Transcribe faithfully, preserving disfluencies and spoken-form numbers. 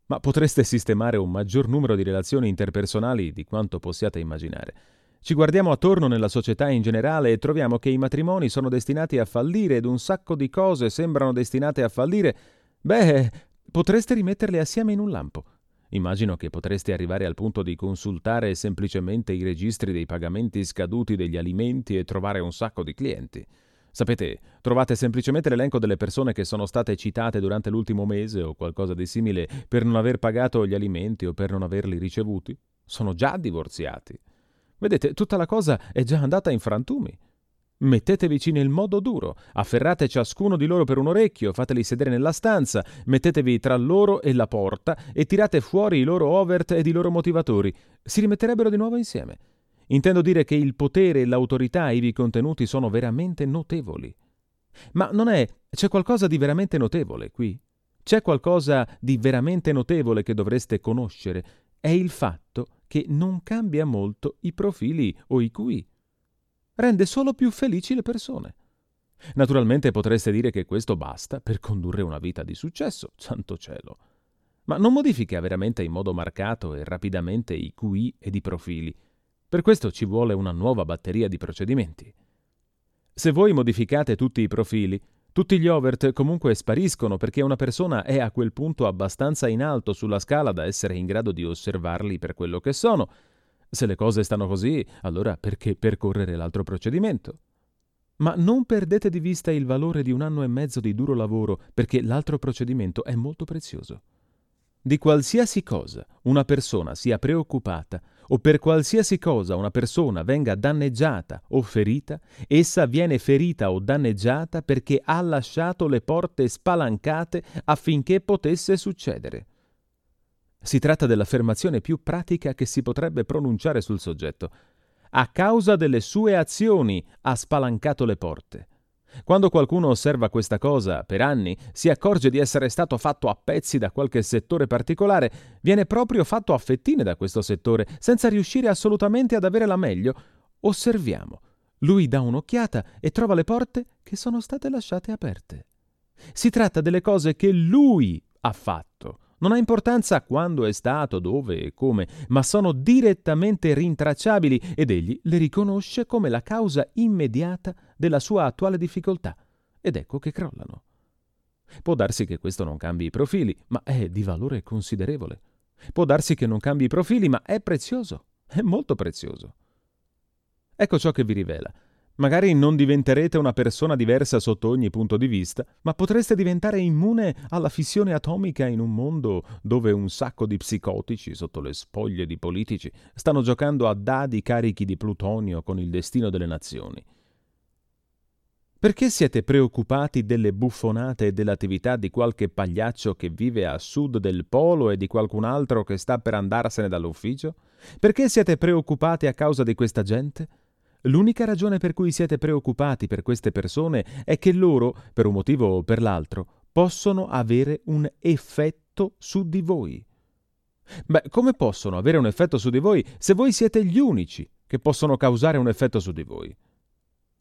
ma potreste sistemare un maggior numero di relazioni interpersonali di quanto possiate immaginare. Ci guardiamo attorno nella società in generale e troviamo che i matrimoni sono destinati a fallire ed un sacco di cose sembrano destinate a fallire. Beh, potreste rimetterle assieme in un lampo. Immagino che potreste arrivare al punto di consultare semplicemente i registri dei pagamenti scaduti degli alimenti e trovare un sacco di clienti. Sapete, trovate semplicemente l'elenco delle persone che sono state citate durante l'ultimo mese o qualcosa di simile per non aver pagato gli alimenti o per non averli ricevuti. Sono già divorziati. Vedete, tutta la cosa è già andata in frantumi. Mettetevici nel modo duro, afferrate ciascuno di loro per un orecchio, fateli sedere nella stanza, mettetevi tra loro e la porta e tirate fuori i loro overt ed i loro motivatori. Si rimetterebbero di nuovo insieme. Intendo dire che il potere e l'autorità ivi contenuti sono veramente notevoli. Ma non è... c'è qualcosa di veramente notevole qui? C'è qualcosa di veramente notevole che dovreste conoscere? È il fatto che non cambia molto i profili o i Q I. Rende solo più felici le persone. Naturalmente potreste dire che questo basta per condurre una vita di successo, santo cielo. Ma non modifica veramente in modo marcato e rapidamente i Q I ed i profili. Per questo ci vuole una nuova batteria di procedimenti. Se voi modificate tutti i profili, tutti gli overt comunque spariscono perché una persona è a quel punto abbastanza in alto sulla scala da essere in grado di osservarli per quello che sono. Se le cose stanno così, allora perché percorrere l'altro procedimento? Ma non perdete di vista il valore di un anno e mezzo di duro lavoro, perché l'altro procedimento è molto prezioso. Di qualsiasi cosa una persona sia preoccupata o per qualsiasi cosa una persona venga danneggiata o ferita, essa viene ferita o danneggiata perché ha lasciato le porte spalancate affinché potesse succedere. Si tratta dell'affermazione più pratica che si potrebbe pronunciare sul soggetto. A causa delle sue azioni ha spalancato le porte. Quando qualcuno osserva questa cosa per anni, si accorge di essere stato fatto a pezzi da qualche settore particolare, viene proprio fatto a fettine da questo settore, senza riuscire assolutamente ad avere la meglio. Osserviamo. Lui dà un'occhiata e trova le porte che sono state lasciate aperte. Si tratta delle cose che lui ha fatto. Non ha importanza quando è stato, dove e come, ma sono direttamente rintracciabili ed egli le riconosce come la causa immediata della sua attuale difficoltà. Ed ecco che crollano. Può darsi che questo non cambi i profili, ma è di valore considerevole. Può darsi che non cambi i profili, ma è prezioso, è molto prezioso. Ecco ciò che vi rivela. Magari non diventerete una persona diversa sotto ogni punto di vista, ma potreste diventare immune alla fissione atomica in un mondo dove un sacco di psicotici, sotto le spoglie di politici, stanno giocando a dadi carichi di plutonio con il destino delle nazioni. Perché siete preoccupati delle buffonate e dell'attività di qualche pagliaccio che vive a sud del polo e di qualcun altro che sta per andarsene dall'ufficio? Perché siete preoccupati a causa di questa gente? L'unica ragione per cui siete preoccupati per queste persone è che loro, per un motivo o per l'altro, possono avere un effetto su di voi. Beh, come possono avere un effetto su di voi se voi siete gli unici che possono causare un effetto su di voi?